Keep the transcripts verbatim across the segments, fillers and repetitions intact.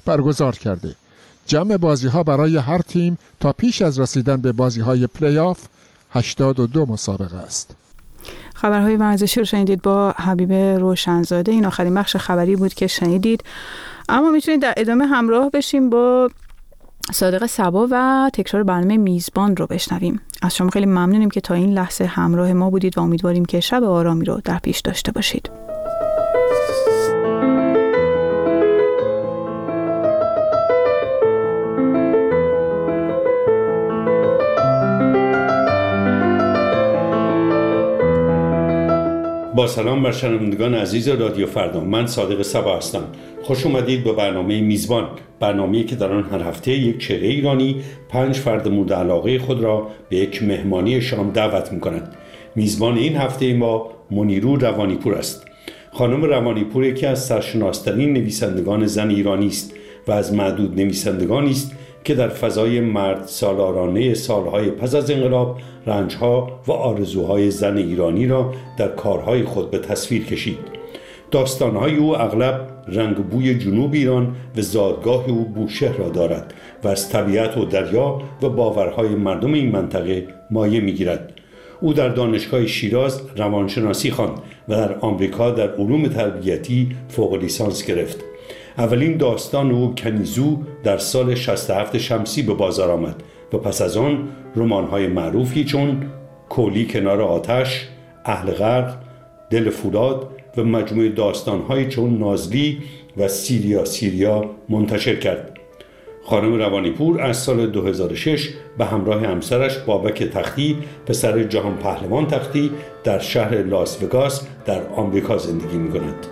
برگزار کرده. جمع بازی‌ها برای هر تیم تا پیش از رسیدن به بازی‌های پلی آف هشتاد و دو مسابقه است. خبرهای ورزشی رو شنیدید با حبیب روشنزاده. این آخرین بخش خبری بود که شنیدید، اما میتونید در ادامه همراه بشیم با صادق صبا و تکرار برنامه میزبان رو بشنویم. از شما خیلی ممنونیم که تا این لحظه همراه ما بودید و امیدواریم که شب آرامی رو در پیش داشته باشید. با سلام بر شنوندگان عزیز رادیو فردا، من صادق صبا هستم. خوش اومدید به برنامه میزبان، برنامه‌ای که در آن هر هفته یک چهره ایرانی پنج فرد مورد علاقه خود را به یک مهمانی شام دعوت می‌کند. میزبان این هفته ما منیرو روانیپور است. خانم روانیپور یکی از سرشناس‌ترین نویسندگان زن ایرانی است و از معدود نویسندگانی است که در فضای مرد سالارانه سالهای پس از انقلاب رنجها و آرزوهای زن ایرانی را در کارهای خود به تصویر کشید. داستانهای او اغلب رنگ بوی جنوب ایران و زادگاه او بوشهر را دارد و از طبیعت و دریا و باورهای مردم این منطقه مایه می‌گیرد. او در دانشگاه شیراز روانشناسی خواند و در آمریکا در علوم تربیتی فوق لیسانس گرفت. اولین داستان او کنیزو در سال شصت و هفت شمسی به بازار آمد و پس از آن رمان‌های معروفی چون کولی کنار آتش، اهل غرق، دل فولاد و مجموعه داستان‌های چون نازلی و سیریا سیریا منتشر کرد. خانم روانیپور از سال دو هزار و شش به همراه همسرش بابک تختی، پسر جهان پهلوان تختی، در شهر لاس وگاس در آمریکا زندگی می‌کند.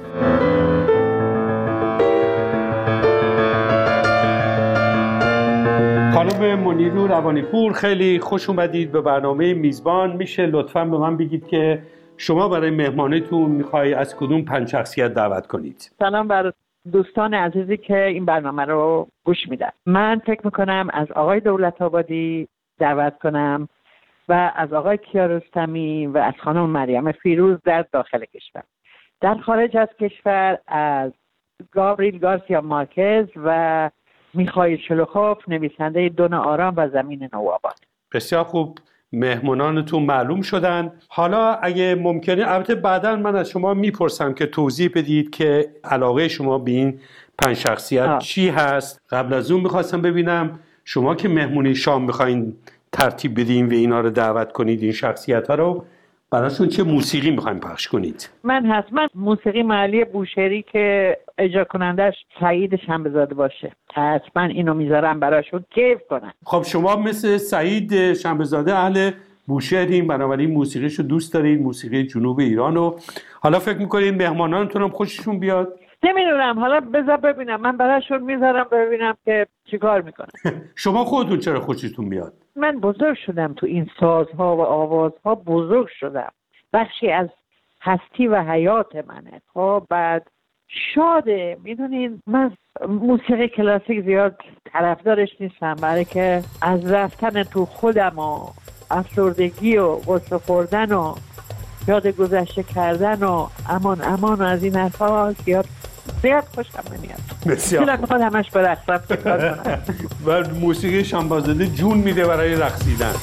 خانم منیرو روانیپور، خیلی خوش اومدید به برنامه میزبان. میشه لطفاً به من بگید که شما برای مهمانیتون میخوای از کدوم پنج شخصیت دعوت کنید؟ سلام بر دوستان عزیزی که این برنامه رو گوش میدن. من فکر میکنم از آقای دولت‌آبادی دعوت کنم و از آقای کیارستمی و از خانم مریم فیروز در داخل کشور. در خارج از کشور از گابریل گارسیا مارکز و میخائیل شلوخوف، نویسنده دون آرام و زمین نوآباد. بسیار خوب، مهمانانتون معلوم شدن. حالا اگه ممکنه، البته بعداً من از شما میپرسم که توضیح بدید که علاقه شما به این پنج شخصیت آه. چی هست. قبل از اون میخواستم ببینم شما که مهمونی شام میخواین ترتیب بدین و اینا رو دعوت کنید، این شخصیت ها رو، براشون چه موسیقی میخواین پخش کنید؟ من حتما موسیقی محلی بوشهری که اجرا کنندش سعید شنبه‌زاده باشه، حتما اینو میذارم براشون کیف کنن. خب شما مثل سعید شنبه‌زاده اهل بوشهرین، بنابراین موسیقیشو دوست دارین، موسیقی جنوب ایرانو. حالا فکر میکنین مهمانانتون هم خوششون بیاد؟ نمیدونم، حالا بذار ببینم، من براشون میذارم ببینم که چیکار میکنن. شما خودتون چرا خوشتون بیاد؟ من بزرگ شدم تو این سازها و آوازها، بزرگ شدم، بخشی از هستی و حیات منه. خب بعد شاده، میدونین من موسیقی کلاسیک زیاد طرفدارش نیستم، برای که از رفتن تو خودم و افسردگی و غصه خوردن و یاد گذشته کردن و امان امان و از این حرفا زیاد زیاد خوشم نمیاد. بسیار چرا خود همش برقصم چکار کنم. و موسیقی شنبه‌زاده جون میده برای رقصیدن.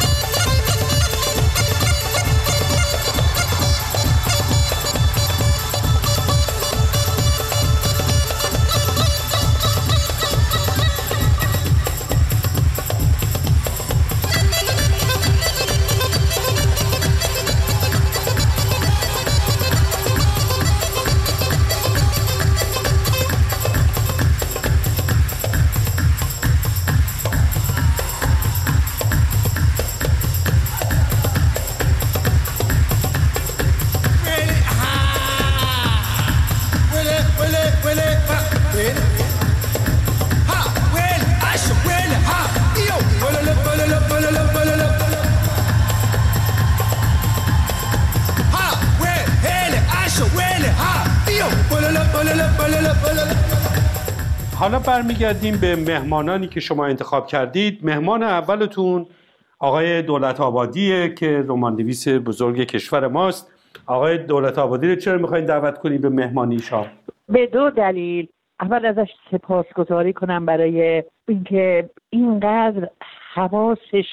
حالا برمیگردیم به مهمانانی که شما انتخاب کردید. مهمان اولتون آقای دولت‌آبادیه که رمان‌نویس بزرگ کشور ماست. آقای دولت‌آبادی رو چرا می‌خواید دعوت کنید به مهمانی شام؟ به دو دلیل. اول ازش سپاسگزاری کنم برای اینکه اینقدر حواسش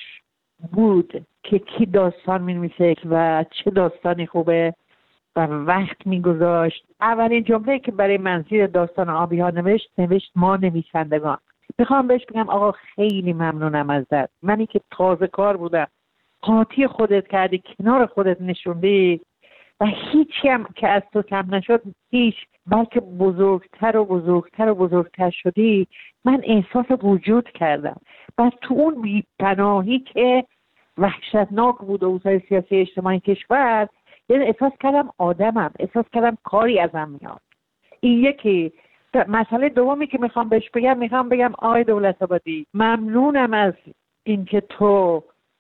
بود که کی داستان می‌نویسه و چه داستانی خوبه و وقت میگذاشت. اولین جمله که برای من زیر داستان آبی‌ها نوشت نوشت ما نویسندگان. میخوام بهش بگم آقا خیلی ممنونم ازت، منی که تازه کار بودم قاطی خودت کردی، کنار خودت نشوندی و هیچی هم که از تو کم نشد، هیچ، بلکه بزرگتر و بزرگتر و بزرگتر شدی. من احساس وجود کردم و تو اون بی‌پناهی که وحشتناک بود اوضاع سیاسی اجتماعی کشور، یعنی احساس کردم آدمم، احساس کردم کاری ازم میاد. این یکی. مسئله دومی که میخوام بهش بگم، میخوام بگم آقای دولت‌آبادی، ممنونم از اینکه تو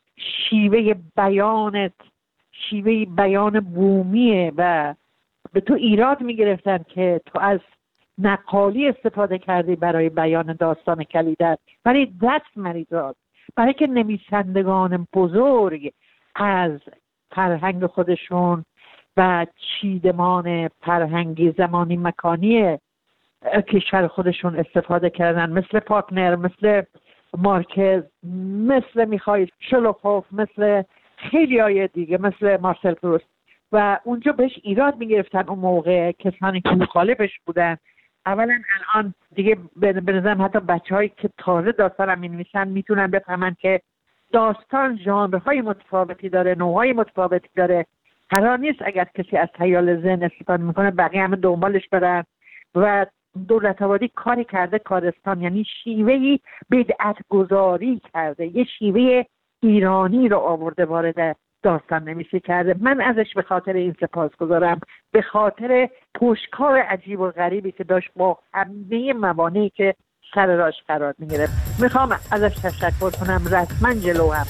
شیوه بیانت شیوه بیان بومیه و به تو ایراد میگرفتن که تو از نقالی استفاده کردی برای بیان داستان کلیدت، ولی دست مریضات برای که نویسندگان بزرگ از فرهنگ خودشون و چیدمان فرهنگی زمانی مکانی کشور خودشون استفاده کردن، مثل فاکنر، مثل مارکز، مثل میخائیل شولوخوف، مثل خیلی های دیگه، مثل مارسل پروست، و اونجا بهش ایراد میگرفتن اون موقع کسانی که مخالفش بودن. اولا الان دیگه به نظرم حتی بچه هایی که تازه داستان هم می‌نویسن میتونن بفهمن که داستان ژانرهای متفاوتی داره، نوعهای متفاوتی داره. قرار نیست اگر کسی از خیال ذهن استفاده میکنه بقیه همه دنبالش برن. و دولت‌آبادی کاری کرده کارستان، یعنی شیوهی بدعت گذاری کرده، یه شیوه ایرانی رو آورده وارد داستان نویسی کرده. من ازش به خاطر این سپاسگزارم، به خاطر پشتکار عجیب و غریبی که داشت با همه موانعی که سر راش قرار می‌گرفت. میخوام ازش تشکر کنم، رسما جلو هم.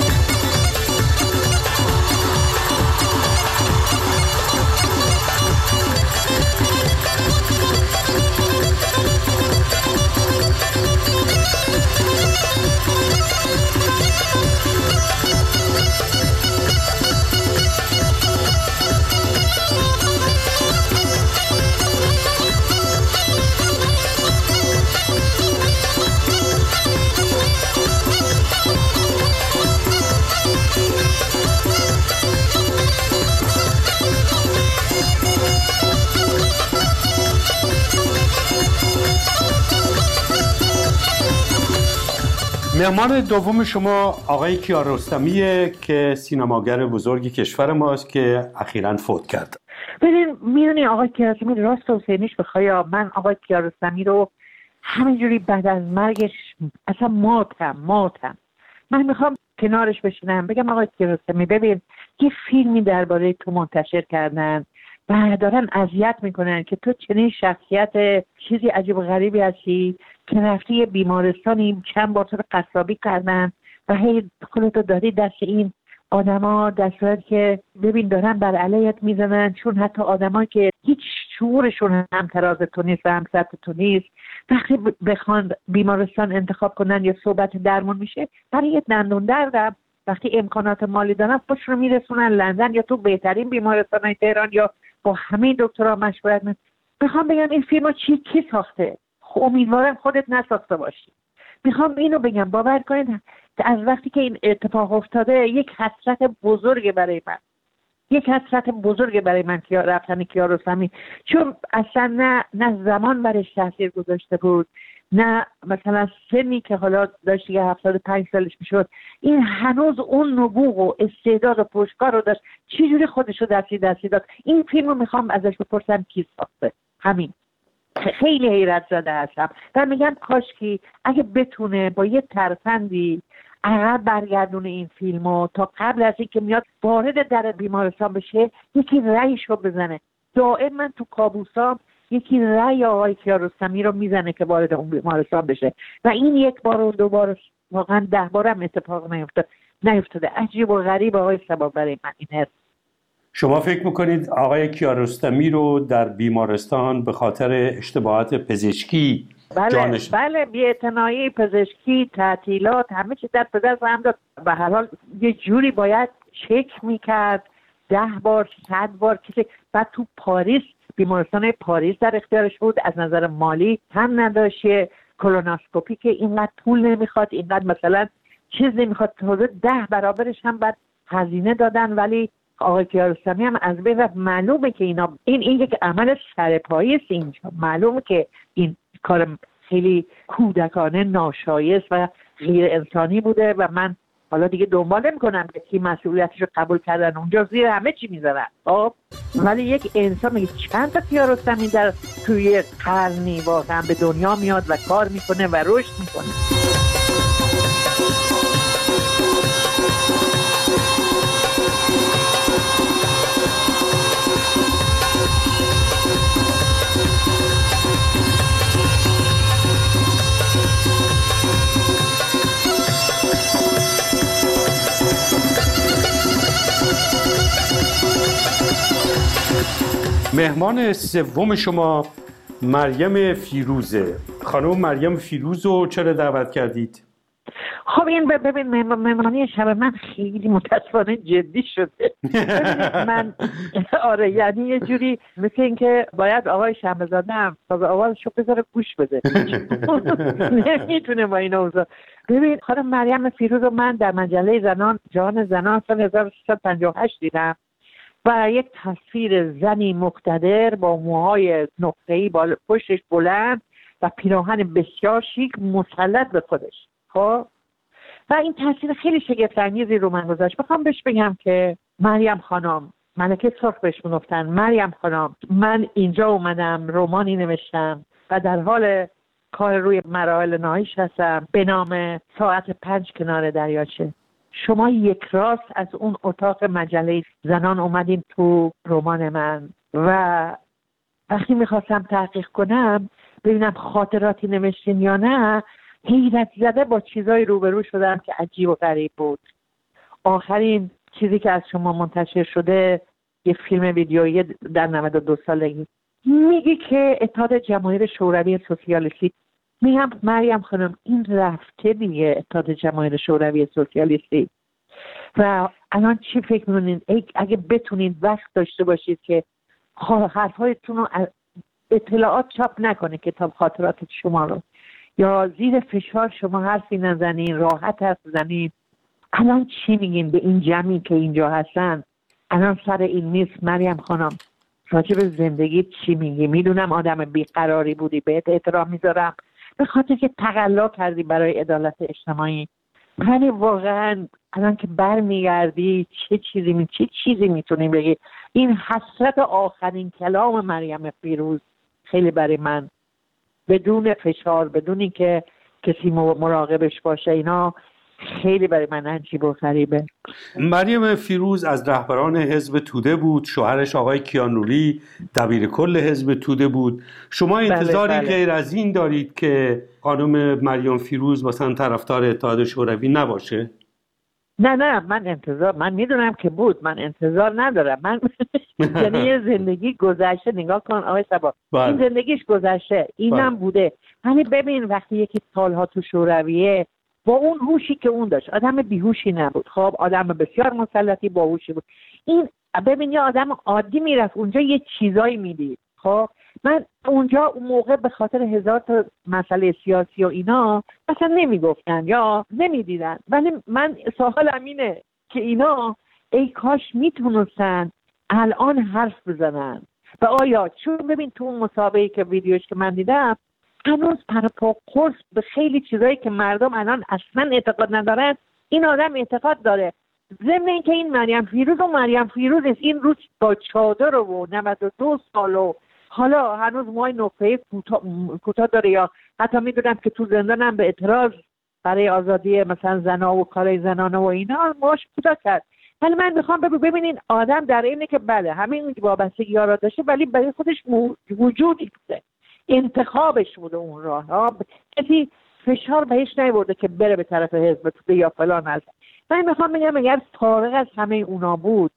مهمان دوم شما آقای کیارستمیه که سینماگر بزرگی کشور ماست که اخیراً فوت کرد. ببین میدونی آقای کیارستمی راست و حسینیش بخوایا، من آقای کیارستمی رو همینجوری بعد از مرگش اصلا ماتم ماتم من میخوام کنارش بشینم بگم آقای کیارستمی ببین یه فیلمی درباره تو منتشر کردن و دارن اذیت میکنن که تو چنین شخصیت چیزی عجیب و غریبی هستی که رفتی یه بیمارستانی چند بار تو رو قصابی کردن و هی خودتو داری دست این آدما، در صورتی که ببین دارن بر علیت میزنن، چون حتی آدمایی که هیچ شعورشون هم تراز تو نیست و هم سطح تو نیست، وقتی بخوان بیمارستان انتخاب کنن یا صحبت درمون میشه، برای یه دندون دردم وقتی امکانات مالی دارن خودش رو میرسونن لندن یا تو بهترین بیمارستان‌های تهران یا با همه دکترها مشورت میکنن. میخوام بگم این فیلمو چی کی ساخته؟ امیدوارم خودت نساخته باشی. میخوام اینو بگم باور کنید از وقتی که این اتفاق افتاده یک حسرت بزرگ برای من یک حسرت بزرگ برای من که رفتن کیارستمی، چون اصلا نه نه زمان برش تاثیر گذاشته بود، نه مثلا سنی که حالا داشت یه هفتاد و پنج سالش میشد، این هنوز اون نبوغ و استعداد و پشتکار رو داشت. چجوری خودش رو دستی دستی داد؟ این فیلم رو میخوام ازش بپرسم کی ساخته. همین خیلی حیرت زده هستم و میگم کاشکی اگه بتونه با یه ترفندی عقب برگردونه این فیلمو تا قبل از اینکه میاد وارد در بیمارستان بشه یکی رأیشو بزنه. دائم من تو کابوسام یکی رأی آقای کیارستمی رو میزنه که وارد اون بیمارستان بشه و این یک بار و دو بار واقعا ده بارم اتفاق نیفتاد نیفتاده. عجیب و غریب آقای صبا برای من این هست. شما فکر میکنید آقای کیارستمی رو در بیمارستان به خاطر اشتباهات پزشکی بله جانش... بله بی‌اعتنایی پزشکی، تعطیلات، همه چیز در پدر هم داد و هر حال یه جوری باید چک میکرد ده بار صد بار کسی. بعد تو پاریس بیمارستان پاریس در اختیارش بود، از نظر مالی هم نداشت، کولونوسکوپی که اینقدر پول نمیخواد، اینقدر مثلا چیز نمیخواد، تازه ده برابرش هم بعد هزینه دادن، ولی آقای کیارستمی هم از بین رفت. معلومه که اینا این این یک عمل سرپایی است اینجا، معلومه که این کار خیلی کودکانه، ناشایست و غیر انسانی بوده و من حالا دیگه دنبال نمی‌کنم که کی مسئولیتش رو قبول کردن، اونجا زیر همه چی میذارن. خب ولی یک انسان میگه چند تا کیارستمی در توی قرنی واقعا به دنیا میاد و کار میکنه و رشد میکنه. مهمان سوم شما مریم فیروزه. خانم مریم فیروز رو چرا دعوت کردید؟ خب این ببین مهمانی شب من خیلی متاسفانه جدی شده. من آره یعنی یه جوری مثل این که باید آقای شمع‌زاده هم تازه آوازشو بذاره گوش بده، نمیتونه با این اوضاع. ببین خانم مریم فیروز رو من در مجله زنان جهان زنان سال هزار و سیصد و پنجاه و هشت دیدم و یک تصویر زنی مقتدر با موهای نقطه‌ای بالا پشتش بلند و پیراهن بسیار شیک مسلط به خودش. خب و این تصویر خیلی شگفت‌انگیزی رو من گذاشت. میخوام بهش بگم که مریم خانم، ملکه سرخ بهش میگفتن، مریم خانم من اینجا اومدم رمانی نوشتم و در حال کار روی مراحل نهاییش هستم به نام ساعت پنج کنار دریاچه. شما یک راست از اون اتاق مجله زنان اومدین تو رمان من و وقتی میخواستم تحقیق کنم ببینم خاطراتی نوشتین یا نه، حیرت زده با چیزای روبرو شدم که عجیب و غریب بود. آخرین چیزی که از شما منتشر شده یه فیلم ویدیویی در نود و دو سالگی، میگی که اتحاد جماهیر شوروی سوسیالیستی. میگم مریم خانم این رفته دیگه اتحاد جماهیر شوروی سوسیالیستی و الان چی فکر می‌کنین اگه بتونید وقت داشته باشید که حرف‌هایتون رو اطلاعات چاپ نکنه کتاب خاطرات شما رو، یا زیر فشار شما حرفی نزنین، راحت حرف بزنین. الان چی میگین به این جمعی که اینجا هستن الان سر این نیست؟ مریم خانم راجع به زندگی چی میگی؟ میدونم آدم بیقراری بودی، بهت احترام میذارم به خاطر که تقلا کردی برای عدالت اجتماعی، ولی واقعا الان که برمیگردی چه چیزی می چه چیزی میتونی بگی؟ این حسرت آخرین کلام مریم فیروز خیلی برای من بدون فشار، بدون اینکه کسی مراقبش باشه، اینا خیلی برای من عجیب و غریبه. مریم فیروز از رهبران حزب توده بود، شوهرش آقای کیانوری دبیر کل حزب توده بود. شما انتظاری بله بله. غیر از این دارید که خانم مریم فیروز مثلا طرفدار اتحاد شوروی نباشه؟ نه نه من انتظار من میدونم که بود، من انتظار ندارم. من یعنی یه زندگی گذشته، نگاه کن آقای صبا بله. این زندگیش گذشته، اینم بله. بوده. یعنی ببین وقتی یکی سالها تو شورویه با اون هوشی که اون داشت، آدم بیهوشی نبود، خب آدم بسیار مسلطی باهوشی بود. این ببین یه آدم عادی میرفت اونجا یه چیزایی میدید. خب من اونجا اون موقع به خاطر هزار تا مسئله سیاسی و اینا مثلا نمیگفتن یا نمیدیدن، ولی من سوالم اینه که اینا ای کاش میتونستن الان حرف بزنن. و آیا چون ببین تو اون مسابقه که ویدیوش که من دیدم هنوز پرپا قرص به خیلی چیزایی که مردم الان اصلا اعتقاد ندارن این آدم اعتقاد داره. ضمن اینکه این مریم فیروز و مریم فیروز است، این روز با چادر و نود و دو سال و حالا هنوز موهای نقطه‌ای کوتاه داره، یا حتی میدونم که تو زندان هم به اعتراض برای آزادی مثلا زنا و کارهای زنانه و اینا موهاش کوتاه کرد. ولی من میخوام ببینین آدم در اینه که بله همین وابستگی‌ها را داشته ولی برای خودش وجودی بوده، انتخابش بوده اون راه ها، کسی فشار بهش نیورده که بره به طرف حزب توده یا فلان. از من میخوام بگم اگر فارغ از همه اونا بود،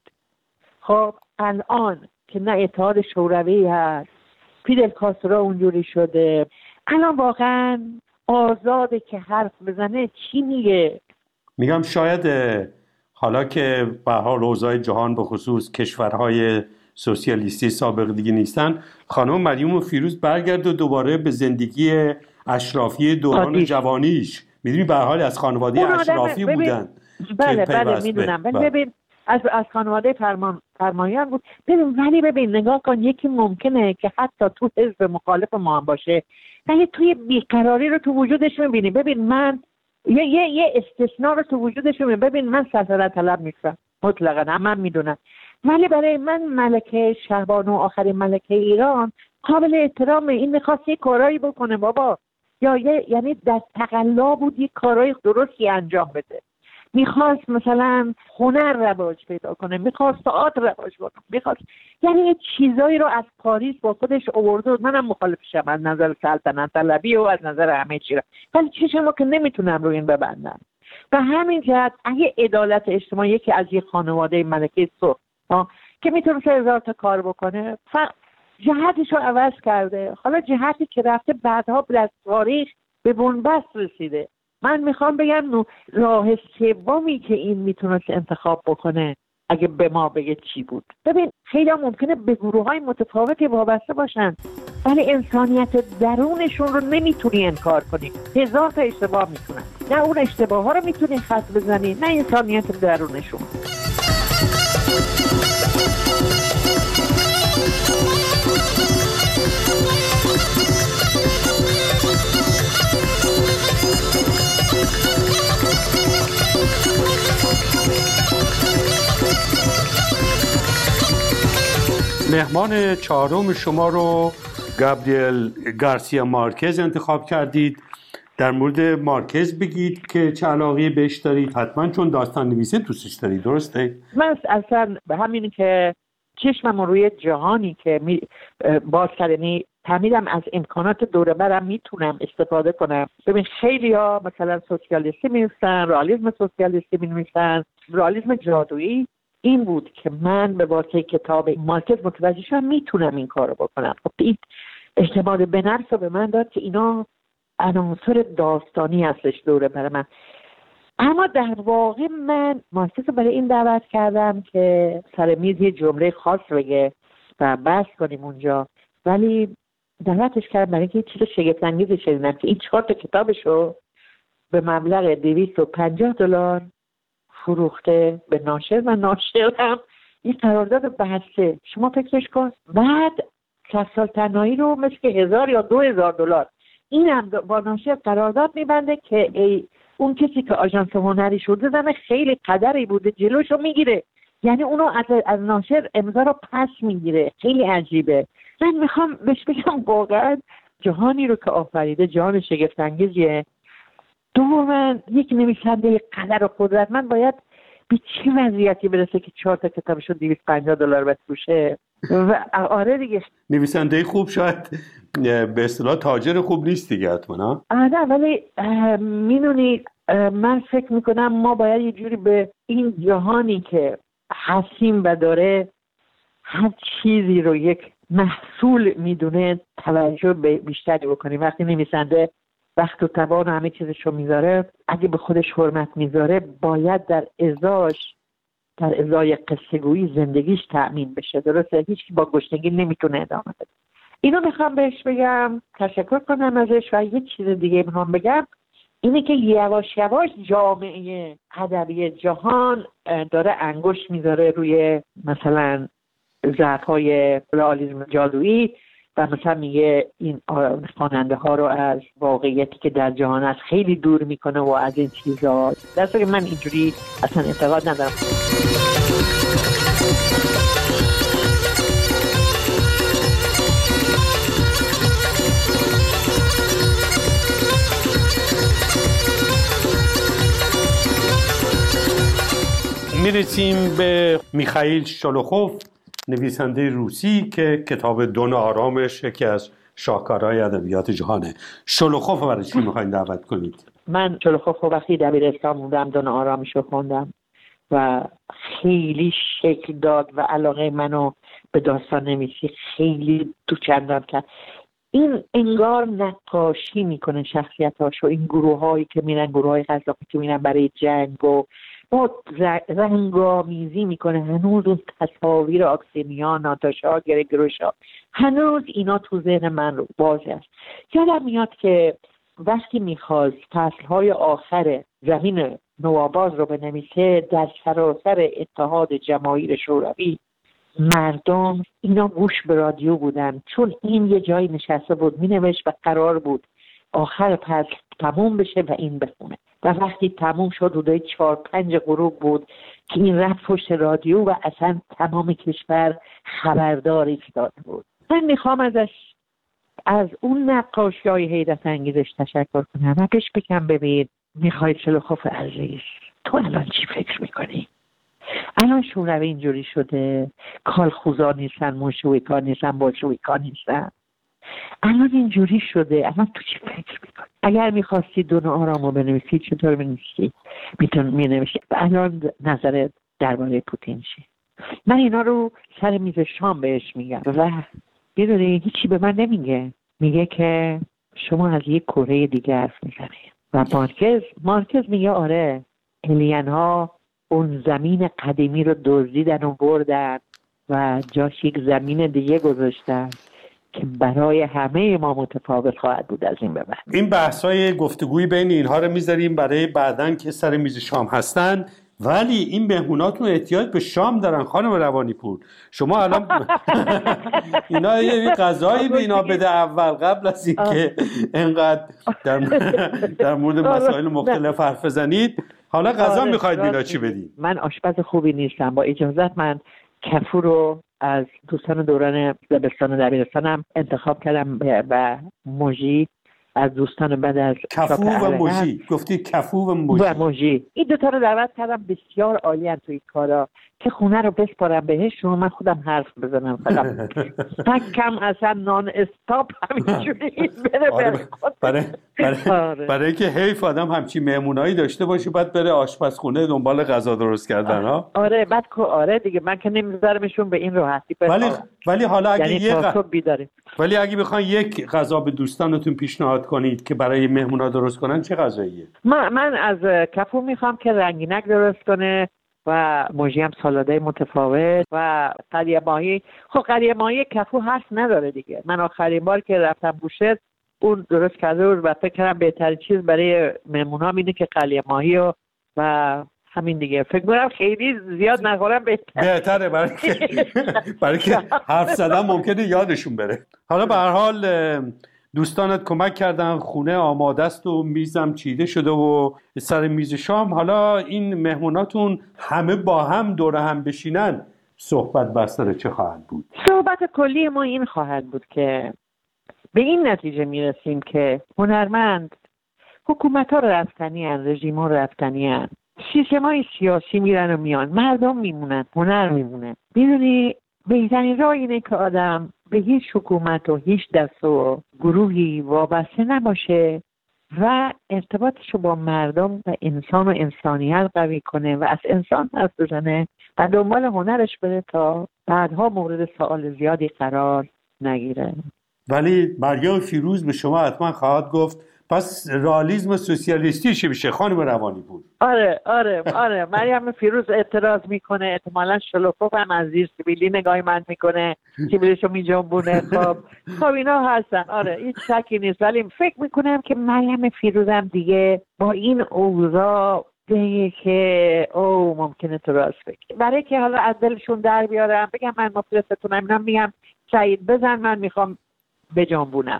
خب الان که نه اتحاد شوروی هست، فیدل کاسترو اونجوری شده، الان واقعا آزاده که حرف بزنه چی میگه؟ میگم شاید حالا که به حال اوضاع جهان به خصوص کشورهای سوسیالیستی سابق دیگه نیستن، خانم مریم فیروز برگرد و دوباره به زندگی اشرافی دوران آدیش. جوانیش. میدونی به حال از خانواده اشرافی ببین. بودن. بله بله میدونم، ولی ببین از از خانواده فرمان فرمایان بود. ببین ولی ببین نگاه کن، یکی ممکنه که حتی تو حزب مخالف ما هم باشه، ولی توی بیقراری رو تو وجودش میبینی. ببین من یه یه یه استثناء رو تو وجودش میبینی. ببین من سلطنت طلب نیستم مطلقاً، من میدونم، ولی برای من ملکه شهبانو آخرین ملکه ایران قابل احترامه. این میخواست یه کارایی بکنه بابا، یا یه یعنی در تقلا بود یه کارای درستی انجام بده. میخواست مثلا هنر رواج پیدا کنه، میخواست تئاتر رواج بکنه، میخواست یعنی یه چیزایی رو از پاریس با خودش آورده. منم مخالفشم از نظر سلطنت طلبی و از نظر همه چی، ولی چشمو که نمیتونم رو این ببندم. و همین جهت اگه عدالت اجتماعی که از یه خانواده ملکه سرخ که میتونه هزار تا کار بکنه، جهتش رو عوض کرده. حالا جهتی که رفته بعدها به تاریخ به بنبست رسیده. من میخوام بگم راه سومی که این میتونست انتخاب بکنه اگه به ما بگه چی بود. ببین خیلی هم ممکنه به گروه های متفاوتی وابسته باشن، ولی انسانیت درونشون رو نمیتونی انکار کنی. هزار تا اشتباه میکنن، نه اون اشتباه ها رو میتونی خط بزنی، نه انسانیت درونشون. مهمان چهارم شما رو گابریل گارسیا مارکز انتخاب کردید. در مورد مارکز بگید که چه علاقه بهش دارید، حتما چون داستان نویسه دوستش دارید، درسته؟ من اصلا به همین که چشمم روی جهانی که می باز کردنی فهمیدم از امکانات دوره برم میتونم استفاده کنم. ببین خیلی ها مثلا سوسیالیستی می‌نویسن، رئالیسم سوسیالیستی می‌نویسن، رئالیسم جادویی. این بود که من به واسطه کتاب مارکز متوجه شدم میتونم این کارو بکنم. خب این اعتماد به نفس رو به من داد که اینا عناصر داستانی هستش دوره برای من. اما در واقع من مارکز رو برای این دعوت کردم که سر میز یه جمله خاص بگه و بحث کنیم اونجا، ولی دعوتش کردم برای اینکه چیز شگفت انگیزی شنیدم که این چهار تا کتابشو به مبلغ دویست و پنجاه دلار فروخته به ناشر و ناشر هم این قرارداد بسته. شما فکرش کن بعد صد سال تنهایی رو مثل که هزار یا دو هزار دلار این هم با ناشر قرارداد میبنده که ای اون کسی که آژانس هنری شده زنه خیلی قدری بوده جلوش رو میگیره، یعنی اونو از, از ناشر امضا رو پس میگیره. خیلی عجیبه. من میخوام بهش بگم واقعا جهانی رو که آفریده جهان شگفت انگیزیه. دوما یک نویسنده قدر و قدرت من باید به چه وضعیتی برسه که چهار تا کتابش رو دویست و پنجاه دلار بفروشه؟ و آره دیگه نویسنده خوب شاید به اصطلاح تاجر خوب نیست دیگه حتما. آره ولی میدونی من فکر میکنم ما باید یه جوری به این جهانی که هستیم و داره هر چیزی رو یک محصول میدونه توجه بیشتری بکنیم. وقتی نویسنده وقت و توان همه چیزش رو میذاره، اگه به خودش حرمت میذاره باید در ازاش در ازای قصه‌گویی زندگیش تأمین بشه. درسته هیچ کی با گشنگی نمیتونه ادامه بده. اینو میخوام بهش بگم، تشکر کنم ازش. و یه چیز دیگه میخوام بگم اینه که یواش یواش جامعه ادبی جهان داره انگشت میذاره روی مثلا ضعف‌های رئالیسم جادویی و مثلا میگه این خواننده ها رو از واقعیتی که در جهان هست خیلی دور میکنه و از این چیزا. در صورتی من اینجوری اصلا اعتقاد ندارم. میرسیم به میخائیل شولوخوف، نویسنده روسی که کتاب دون آرامش یکی از شاهکارهای ادبیات جهانه. شولوخوف برای چی میخواین دعوت کنید؟ من شولوخوف وقتی دبیرستان بودم دون آرامش رو خوندم و خیلی شکل داد و علاقه منو به داستان نویسی خیلی تو چندان کرد. این انگار نقاشی میکنه شخصیتاشو. این گروه هایی که میرن، گروه های قزاقی که میرن برای جنگ و با رنگامیزی میکنه. هنوز اون تصاویر آکسینیا، ناتاشا، گرگروشا، هنوز اینا تو ذهن من رو باز است. یادم میاد که وقتی میخواست فصلهای آخر زمین نوآباز رو بنویسه، در سراسر اتحاد جماهیر شوروی مردم اینا گوش به رادیو بودن، چون این یه جایی نشسته بود مینوشت و قرار بود آخر فصل تموم بشه و این بخونه. و وقتی تموم شد حدود چهار پنج غروب بود که این رفت پشت رادیو و اصلا تمام کشور خبردار ایستاده بود. من میخوام ازش، از اون نقاشی‌های حیرت انگیزش تشکر کنم و پیش بگم ببین میخوای سلوخوف عزیز، تو الان چی فکر میکنی؟ الان شوروی اینجوری شده، کالخوزا نیستن، منشویکا نیستن، بولشویکا نیستن. الان اینجوری شده، الان تو چی فکر میکنی؟ اگر میخواستی دون آرامو بنویسی چطور بنویسی؟ میتون مینویسی. الان نظرت درباره پوتین چیه؟ من اینا رو سر میز شام بهش میگم و میدونی هیچی به من نمیگه. میگه که شما از یک کره دیگه حرف میزنید. و مارکز مارکز میگه آره، الین ها اون زمین قدیمی رو دزدیدن و بردن و جاش یک زمین دیگه گذاشتن که برای همه ما متفاوت خواهد بود از این به بعد. این بحث‌های گفتگوی بین اینها رو میذاریم برای بعدن که سر میز شام هستن، ولی این مهموناتون احتیاج به شام دارن خانم روانی‌پور. شما الان اینا یه غذایی به اینا بده اول قبل از اینکه انقدر در در مورد مسائل مختلف حرف بزنید. حالا غذا میخواید اینا چی بدید؟ من آشپز خوبی نیستم، با اجازت من کفو رو از دوستان دوران دبستان و دبیرستانم انتخاب کردم و موژی از دوستان بعد از کفو و موژی. گفتی کفو و موژی. و موژی این دوتا رو دعوت کردم، بسیار عالی ان توی کارا که خونه رو بسپارم بهشون، من خودم حرف بزنم فقط کم اصلا نان استاپ همینجوری بره. آره برای برای آره. برای که حیف آدم همچین مهمونایی داشته باشه بعد بره آشپزخونه دنبال غذا درست کردن ها. آره بعد که آره دیگه من که نمیذارمشون به این راحتی. ولی ولی حالا اگه یعنی یه غ... ولی اگه بخواید یک غذا به دوستانتون پیشنهاد کنید که برای مهمونا درست کنن چه غذاییه؟ من من از کفو میخوام که رنگینک درست کنه و موژی هم سالاده متفاوت و قلیه ماهی. خب قلیه ماهی کفو حرف نداره دیگه. من آخرین بار که رفتم بوشهر اون درست کرده بود و فکر کردم بهترین چیز برای مهمونا اینه که قلیه ماهی و و همین دیگه. فکر کنم خیلی زیاد نخورم بهتره. بهتره برای که برای که حرف زدن ممکنه یادشون بره. حالا به هر حال دوستانت کمک کردن، خونه آماده است و میزم چیده شده و سر میز شام. حالا این مهموناتون همه با هم دور هم بشینن، صحبت بستر چه خواهد بود؟ صحبت کلی ما این خواهد بود که به این نتیجه میرسیم که هنرمند، حکومت ها رفتنی هن، رژیم ها رفتنی هن، سیستم های سیاسی میرن و میان، مردم میمونن، هنر میمونه. میدونی بهترین راه اینه که آدم به هیچ حکومت و هیچ دست و گروهی وابسته نباشه و ارتباطشو با مردم و انسان و انسانیت قوی کنه و از انسان حرف بزنه و دنبال هنرش بره تا بعدها مورد سوال زیادی قرار نگیره. ولی مریم فیروز به شما حتما خواهد گفت پس رئالیسم سوسیالیستی چی میشه خانم روانی‌پور؟ آره آره آره مریم فیروز اعتراض میکنه، احتمالاً شلوکوف هم از زیر سیبیلی نگاهی من میکنه، سیبیلیشو میجنبونه. خب خب اینا هستن، آره هیچ شکی نیست. ولی فکر میکنم که مریم فیروز هم دیگه با این اوضاع دیگه که او ممکنه تو راست بگه، برای که حالا از دلشون در بیارم بگم من مفلستونم، اینا میگم سعید بزن من میخوام بجنبونم.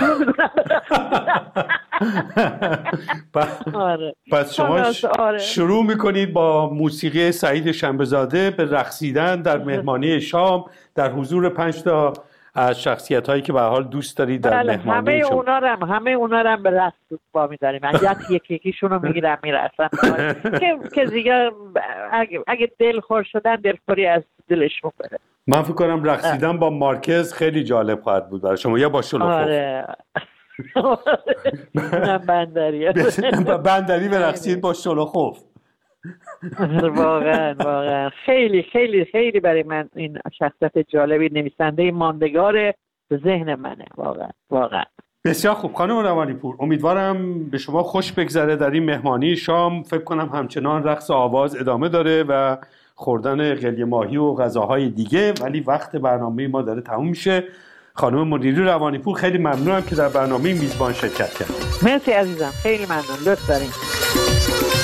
پس شما شروع میکنید با موسیقی سعید شنبه‌زاده به رقصیدن در مهمانی شام در حضور پنج تا از شخصیت‌هایی که به هر حال دوست دارید در مهمانی شما. همه اونا رو هم همه اونا رو هم به رقص با می‌ذاریم. اگه یکی یکیشون رو میگیرم میرقصن که که دیگه اگه اگه دلخور شدن دلخوری از دلش بره. من فکر کنم رقصیدن با مارکز خیلی جالب خواهد بود برای شما یا با شلوخوف. آره نه بندری بندری برقصید با شلوخوف. واقعا واقعا خیلی خیلی خیلی برای من این شخصیت جالبی، نویسنده ماندگار به ذهن منه واقعا واقعا. بسیار خوب خانم روانی پور، امیدوارم به شما خوش بگذره در این مهمانی شام. فکر کنم همچنان رقص و آواز ادامه داره و خوردن قلی ماهی و غذاهای دیگه، ولی وقت برنامه ما داره تموم میشه. خانم مدیری روانی پور، خیلی ممنونم که در برنامه میزبان شرکت کردید. مرسی عزیزم، خیلی ممنون، لطف دارین.